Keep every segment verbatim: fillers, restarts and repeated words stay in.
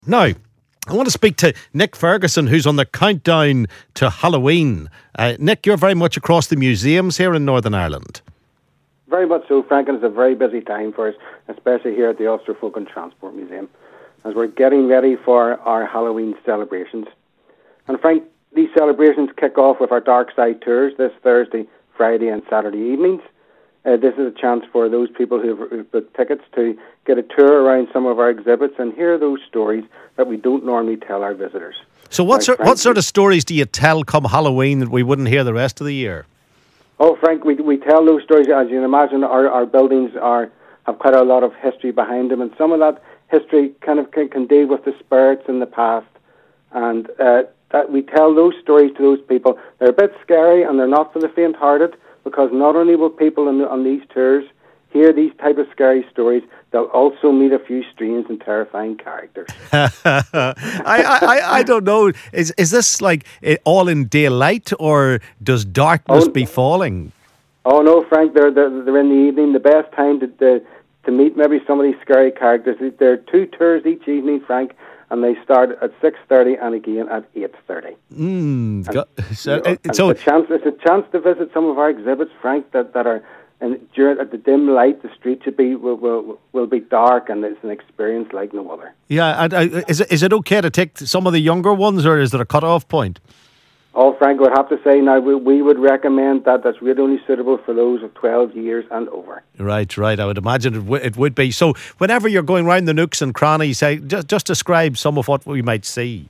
Now, I want to speak to Nick Ferguson, who's on the countdown to Halloween. Uh, Nick, you're very much across the museums here in Northern Ireland. Very much so, Frank, and it's a very busy time for us, especially here at the Ulster Folk and Transport Museum, as we're getting ready for our Halloween celebrations. And Frank, these celebrations kick off with our Dark Side tours this Thursday, Friday and Saturday evenings. Uh, this is a chance for those people who've, who've booked tickets to get a tour around some of our exhibits and hear those stories that we don't normally tell our visitors. So what, Now, sort, Frank, what sort of stories do you tell come Halloween that we wouldn't hear the rest of the year? Oh, Frank, we we tell those stories. As you can imagine, our, our buildings are have quite a lot of history behind them, and some of that history kind of can, can deal with the spirits in the past. And uh, that we tell those stories to those people. They're a bit scary, and they're not for the faint-hearted, because not only will people on, the, on these tours hear these type of scary stories, they'll also meet a few strange and terrifying characters. I, I, I don't know. Is is this like all in daylight, or does darkness Oh, befalling? Oh no, Frank, they're, they're they're in the evening. The best time to to, to meet maybe some of these scary characters. There are two tours each evening, Frank, and they start at six thirty and again at eight thirty. Mm, And, go- so, you know, uh, and so it's a chance. It's a chance to visit some of our exhibits, Frank, that, that are. And during at the dim light, the street should be will, will will be dark, and it's an experience like no other. yeah, and, uh, is it is it okay to take some of the younger ones, or is there a cut-off point? Oh, Frank, I would have to say now we, we would recommend that that's really only suitable for those of twelve years and over. Right, right. I would imagine it, w- it would be. So whenever you're going round the nooks and crannies, say, just, just describe some of what we might see.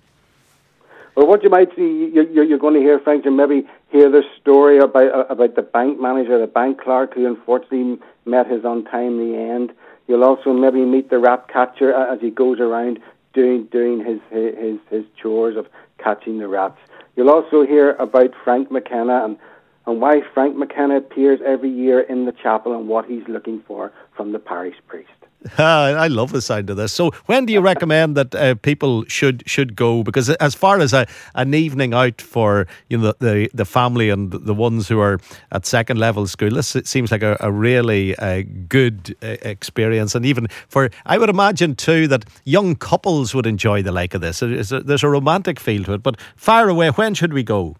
Well, what you might see, you're, you're, you're going to hear, Frank, you maybe hear the story about about the bank manager, the bank clerk, who unfortunately met his untimely end. You'll also maybe meet the rat catcher as he goes around doing doing his his his chores of catching the rats. You'll also hear about Frank McKenna and, and why Frank McKenna appears every year in the chapel and what he's looking for from the parish priest. Ah, I love the sound of this. So when do you recommend that uh, people should should go? Because as far as a, an evening out for you know the the family and the ones who are at second level school, this seems like a, a really uh, good uh, experience. And even for, I would imagine too that young couples would enjoy the like of this. There's a, there's a romantic feel to it. But fire away, when should we go?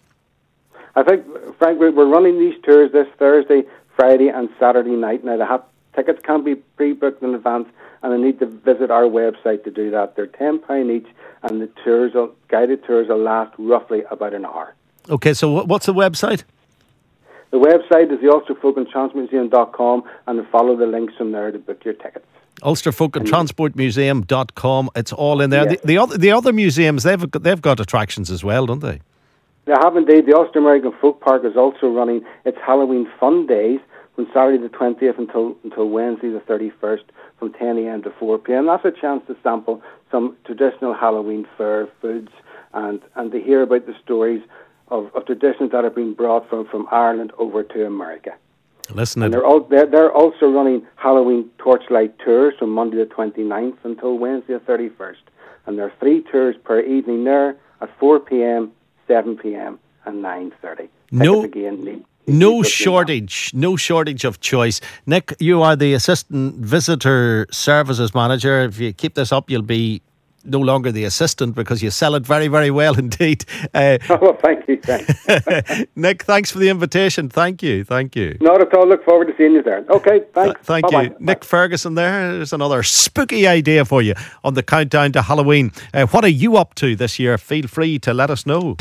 I think, Frank, we're running these tours this Thursday, Friday and Saturday night. Now, they have tickets can be pre-booked in advance, and I need to visit our website to do that. They're ten pounds each, and the tours, will, guided tours, will last roughly about an hour. Okay, so what's the website? The website is the Ulster Folk and Transport Museum dot com, and follow the links from there to book your tickets. Ulster Folk and Transport Museum dot com. It's all in there. Yes. The, the other the other museums, they've got, they've got attractions as well, don't they? They have indeed. The Ulster American Folk Park is also running its Halloween Fun Days from Saturday the twentieth until until Wednesday the thirty-first from ten a.m. to four p.m. That's a chance to sample some traditional Halloween fair foods and, and to hear about the stories of, of traditions that have been brought from, from Ireland over to America. Listen, and they're, all, they're, they're also running Halloween torchlight tours from Monday the twenty-ninth until Wednesday the thirty-first. And there are three tours per evening there at four p.m., seven p.m. and nine thirty. No, again, need, no shortage, no shortage of choice. Nick, you are the Assistant Visitor Services Manager. If you keep this up, you'll be no longer the assistant because you sell it very, very well indeed. Uh, oh, well, thank you, thanks. Nick, thanks for the invitation. Thank you, thank you. Not at all. Look forward to seeing you there. Okay, thanks. Th- thank Bye-bye. you. Nick Ferguson there. There's another spooky idea for you on the countdown to Halloween. Uh, what are you up to this year? Feel free to let us know.